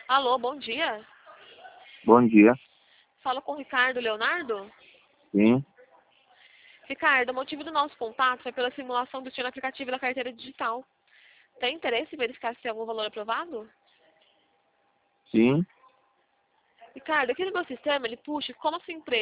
Alô, bom dia. Bom dia. Falo com o Ricardo Leonardo. Sim, Ricardo, o motivo do nosso contato foi pela simulação do destino aplicativo da carteira digital. Tem interesse em verificar se tem algum valor aprovado? sim. Ricardo, aqui no meu sistema ele puxa como a sua empresa